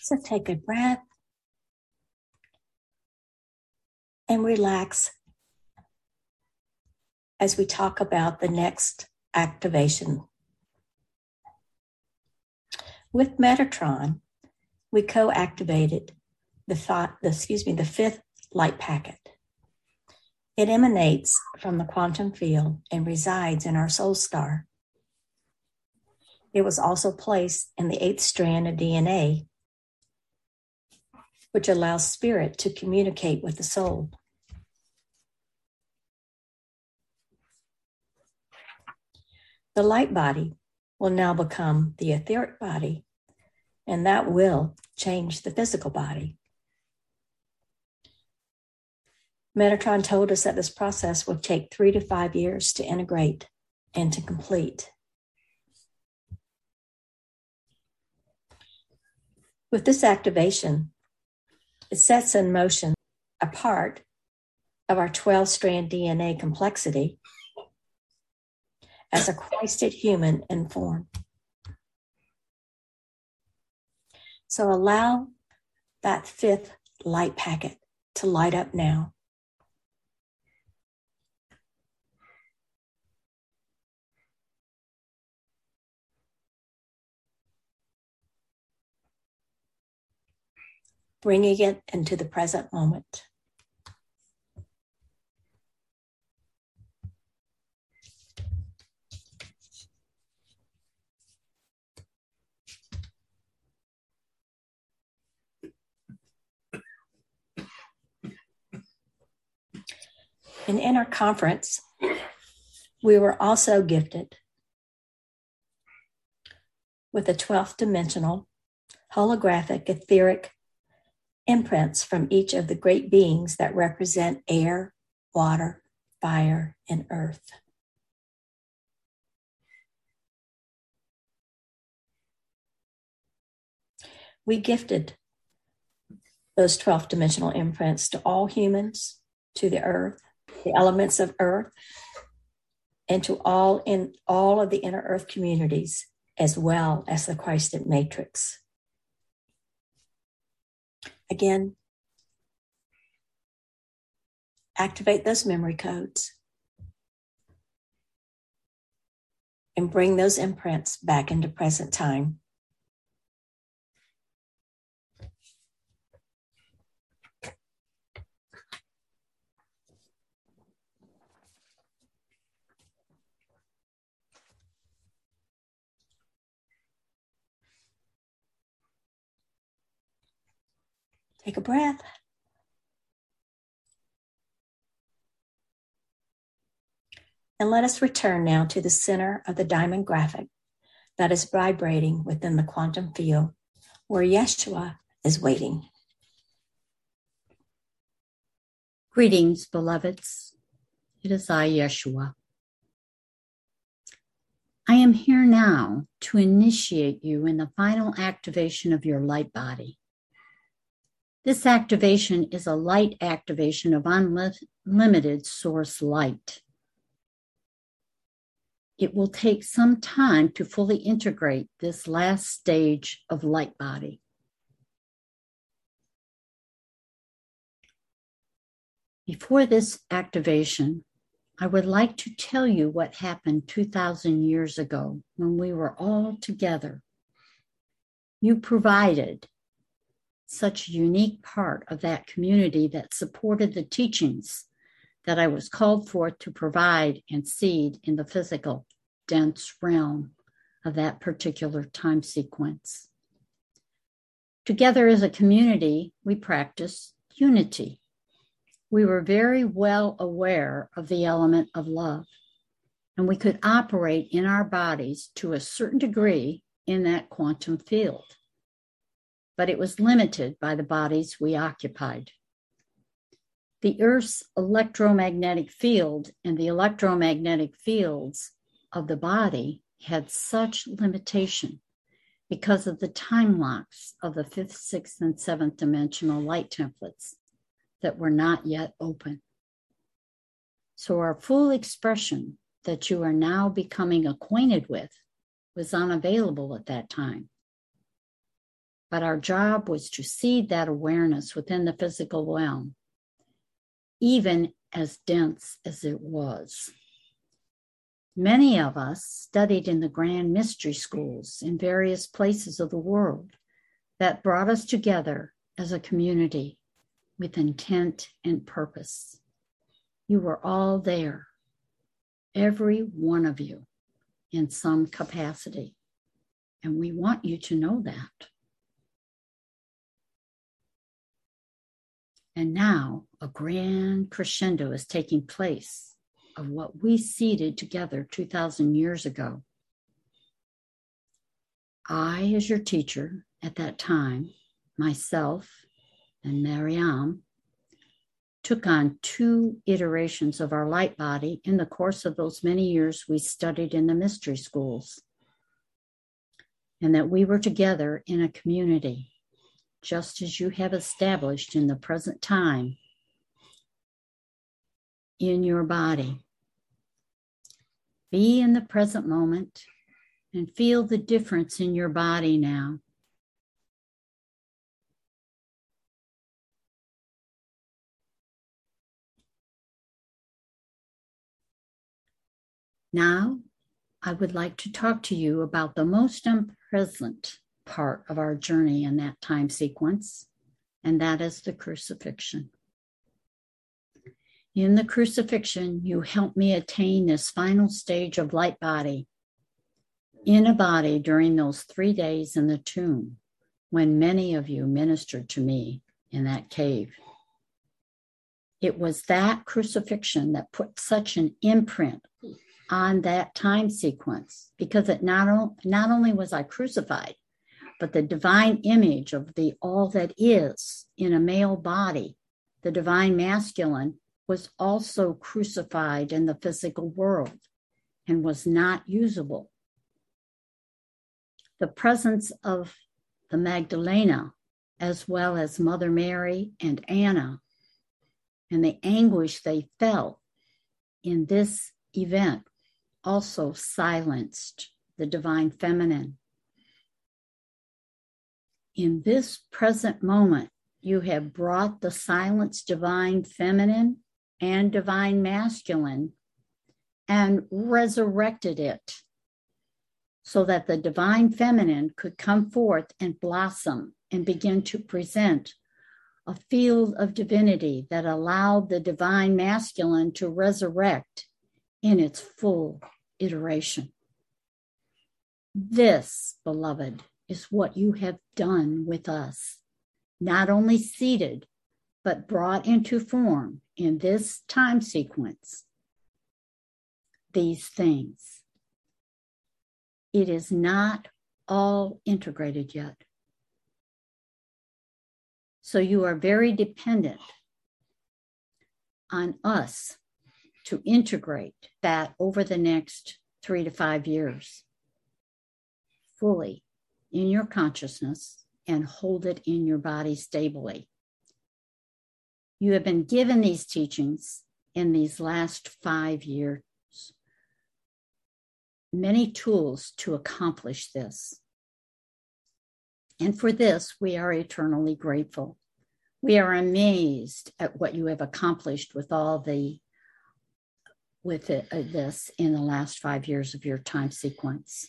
So take a breath and relax as we talk about the next activation. With Metatron, we co-activated the fifth light packet. It emanates from the quantum field and resides in our soul star. It was also placed in the 8th strand of DNA, which allows spirit to communicate with the soul. The light body will now become the etheric body, and that will change the physical body. Metatron told us that this process would take 3 to 5 years to integrate and to complete. With this activation, it sets in motion a part of our 12-strand DNA complexity as a Christed human in form. So allow that 5th light packet to light up now. Bringing it into the present moment. And in our conference, we were also gifted with a 12th dimensional holographic etheric imprints from each of the great beings that represent air, water, fire, and earth. We gifted those 12th dimensional imprints to all humans, to the earth, the elements of earth, and to all of the inner earth communities, as well as the Christed matrix. Again, activate those memory codes and bring those imprints back into present time. Take a breath. And let us return now to the center of the diamond graphic that is vibrating within the quantum field, where Yeshua is waiting. Greetings, beloveds. It is I, Yeshua. I am here now to initiate you in the final activation of your light body. This activation is a light activation of unlimited source light. It will take some time to fully integrate this last stage of light body. Before this activation, I would like to tell you what happened 2,000 years ago when we were all together. You provided such a unique part of that community that supported the teachings that I was called forth to provide and seed in the physical, dense realm of that particular time sequence. Together as a community, we practiced unity. We were very well aware of the element of love, and we could operate in our bodies to a certain degree in that quantum field. But it was limited by the bodies we occupied. The Earth's electromagnetic field and the electromagnetic fields of the body had such limitation because of the time locks of the 5th, 6th, and 7th dimensional light templates that were not yet open. So our full expression that you are now becoming acquainted with was unavailable at that time. but our job was to seed that awareness within the physical realm, even as dense as it was. Many of us studied in the grand mystery schools in various places of the world that brought us together as a community with intent and purpose. You were all there, every one of you, in some capacity, and we want you to know that. And now a grand crescendo is taking place of what we seeded together 2,000 years ago. I, as your teacher at that time, myself and Mariam, took on 2 iterations of our light body in the course of those many years we studied in the mystery schools, and that we were together in a community, just as you have established in the present time in your body. Be in the present moment and feel the difference in your body now. Now, I would like to talk to you about the most unpleasant part of our journey in that time sequence, and that is the crucifixion. In the crucifixion, you helped me attain this final stage of light body, in a body during those 3 days in the tomb, when many of you ministered to me in that cave. It was that crucifixion that put such an imprint on that time sequence, because it not only was I crucified, but the divine image of the all that is in a male body, the divine masculine, was also crucified in the physical world and was not usable. The presence of the Magdalena, as well as Mother Mary and Anna, and the anguish they felt in this event also silenced the divine feminine. In this present moment, you have brought the silenced divine feminine and divine masculine and resurrected it so that the divine feminine could come forth and blossom and begin to present a field of divinity that allowed the divine masculine to resurrect in its full iteration. This, beloved, is what you have done with us, not only seated, but brought into form in this time sequence, these things. It is not all integrated yet. So you are very dependent on us to integrate that over the next 3 to 5 years fully in your consciousness and hold it in your body stably. You have been given these teachings in these last 5 years, many tools to accomplish this. And for this, we are eternally grateful. We are amazed at what you have accomplished with this in the last 5 years of your time sequence.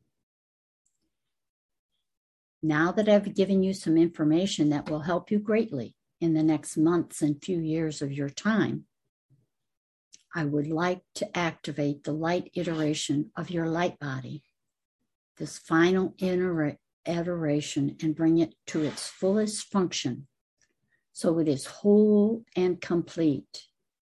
Now that I've given you some information that will help you greatly in the next months and few years of your time, I would like to activate the light iteration of your light body, this final iteration, and bring it to its fullest function so it is whole and complete.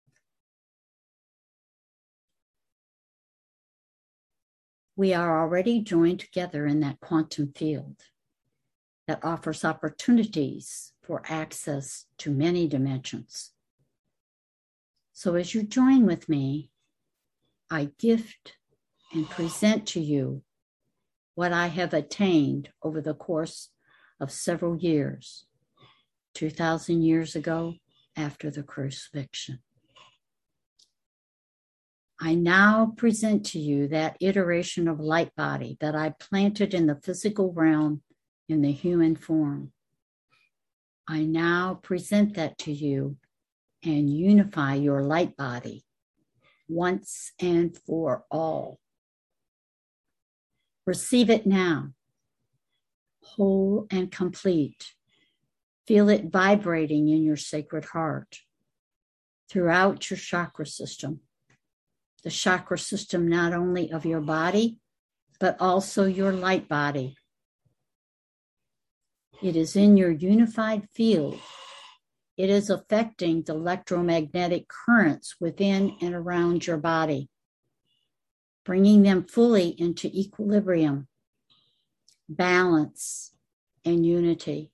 We are already joined together in that quantum field that offers opportunities for access to many dimensions. So as you join with me, I gift and present to you what I have attained over the course of several years, 2,000 years ago after the crucifixion. I now present to you that iteration of light body that I planted in the physical realm in the human form. I now present that to you and unify your light body once and for all. Receive it now, whole and complete. Feel it vibrating in your sacred heart, throughout your chakra system. The chakra system not only of your body, but also your light body. It is in your unified field. It is affecting the electromagnetic currents within and around your body, bringing them fully into equilibrium, balance, and unity.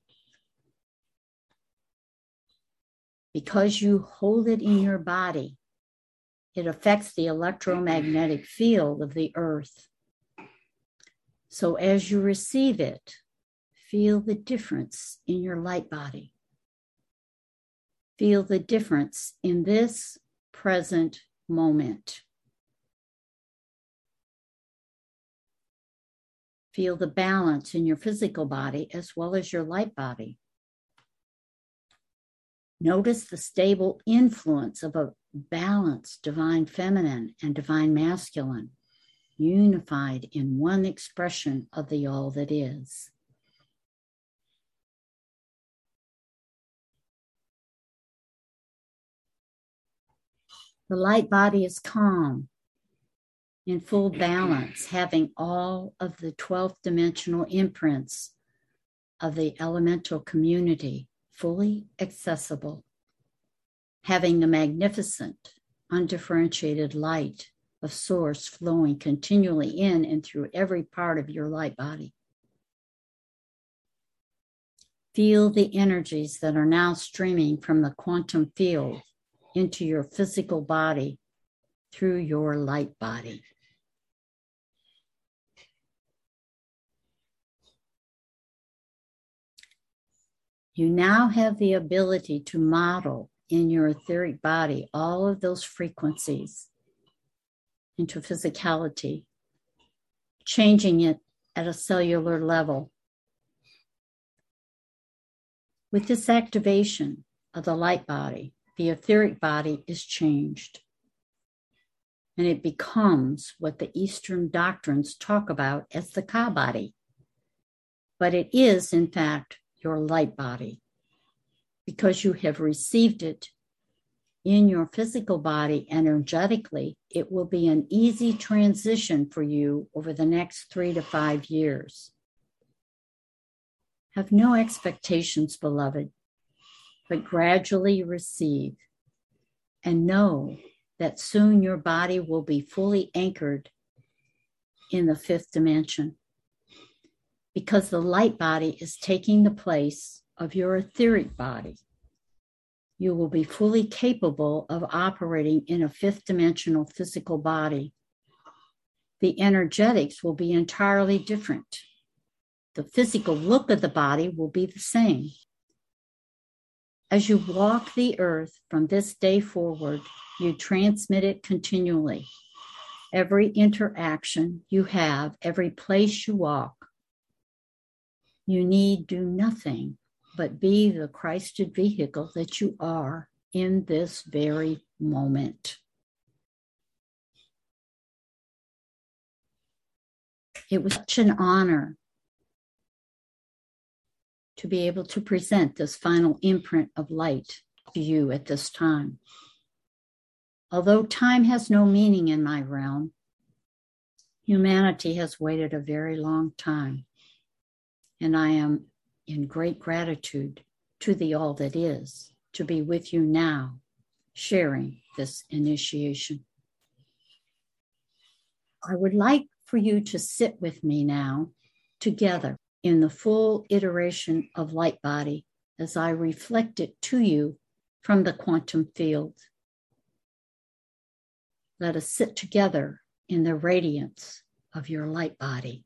Because you hold it in your body, it affects the electromagnetic field of the earth. So as you receive it, feel the difference in your light body. Feel the difference in this present moment. Feel the balance in your physical body as well as your light body. Notice the stable influence of a balanced divine feminine and divine masculine, unified in one expression of the all that is. The light body is calm, in full balance, having all of the 12th dimensional imprints of the elemental community fully accessible, having the magnificent, undifferentiated light of source flowing continually in and through every part of your light body. Feel the energies that are now streaming from the quantum field into your physical body through your light body. You now have the ability to model in your etheric body all of those frequencies into physicality, changing it at a cellular level. With this activation of the light body, the etheric body is changed, and it becomes what the Eastern doctrines talk about as the Ka body. But it is, in fact, your light body, because you have received it in your physical body energetically. It will be an easy transition for you over the next 3 to 5 years. Have no expectations, beloved, but gradually receive and know that soon your body will be fully anchored in the 5th dimension, because the light body is taking the place of your etheric body. You will be fully capable of operating in a 5th dimensional physical body. The energetics will be entirely different. The physical look of the body will be the same. As you walk the earth from this day forward, you transmit it continually. Every interaction you have, every place you walk, you need do nothing but be the Christed vehicle that you are in this very moment. It was such an honor to be able to present this final imprint of light to you at this time. Although time has no meaning in my realm, humanity has waited a very long time, and I am in great gratitude to the all that is to be with you now, sharing this initiation. I would like for you to sit with me now together in the full iteration of light body as I reflect it to you from the quantum field. Let us sit together in the radiance of your light body.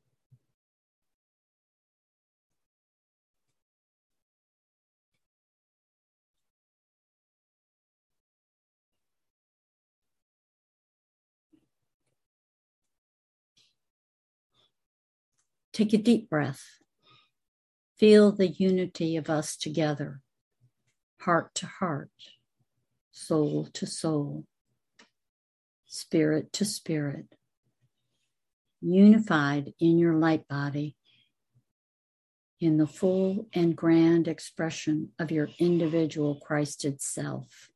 Take a deep breath. Feel the unity of us together, heart to heart, soul to soul, spirit to spirit, unified in your light body, in the full and grand expression of your individual Christed self.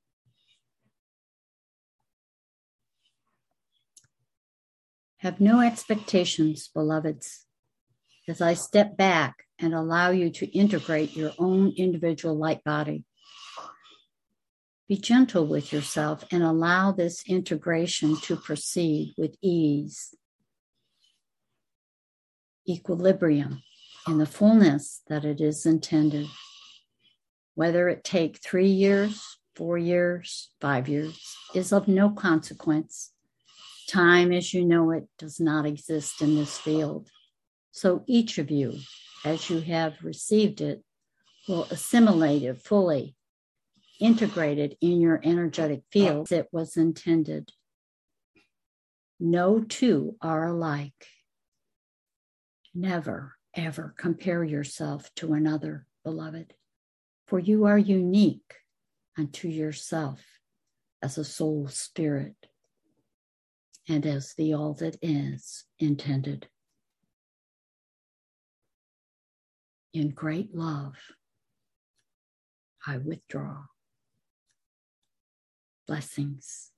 Have no expectations, beloveds, as I step back and allow you to integrate your own individual light body. Be gentle with yourself and allow this integration to proceed with ease, equilibrium, in the fullness that it is intended. Whether it take 3 years, 4 years, 5 years is of no consequence. Time as you know it does not exist in this field. So each of you, as you have received it, will assimilate it fully, integrate it in your energetic field as it was intended. No two are alike. Never, ever compare yourself to another, beloved, for you are unique unto yourself as a soul spirit and as the all that is intended. In great love, I withdraw. Blessings.